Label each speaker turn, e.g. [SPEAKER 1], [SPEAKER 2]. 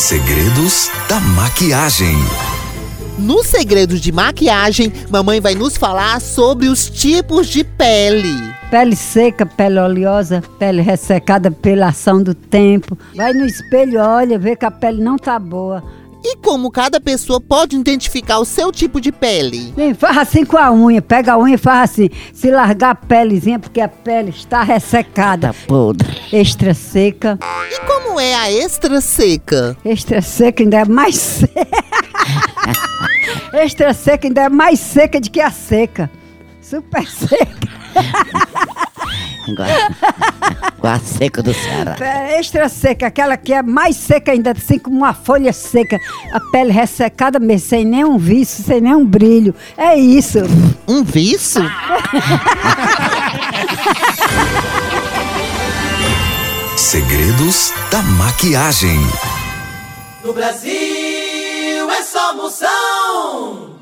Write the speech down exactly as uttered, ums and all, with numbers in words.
[SPEAKER 1] Segredos da maquiagem.
[SPEAKER 2] No Segredos de Maquiagem, mamãe vai nos falar sobre os tipos de pele.
[SPEAKER 3] Pele seca, pele oleosa, pele ressecada pela ação do tempo. Vai no espelho, olha, vê que a pele não tá boa.
[SPEAKER 2] E como cada pessoa pode identificar o seu tipo de pele?
[SPEAKER 3] Vem, faz assim com a unha, pega a unha e faz assim. Se largar a pelezinha, porque a pele está ressecada.
[SPEAKER 4] Tá podre.
[SPEAKER 3] Extra seca.
[SPEAKER 2] E como é a extra seca?
[SPEAKER 3] Extra seca ainda é mais seca. Extra seca ainda é mais seca do que a seca. Super seca.
[SPEAKER 4] Igual a seca do Ceará.
[SPEAKER 3] É extra seca, aquela que é mais seca ainda, assim como uma folha seca. A pele ressecada mesmo, sem nenhum vício, sem nenhum brilho. É isso.
[SPEAKER 2] Um vício?
[SPEAKER 1] Segredos da maquiagem.
[SPEAKER 5] No Brasil é só Moção.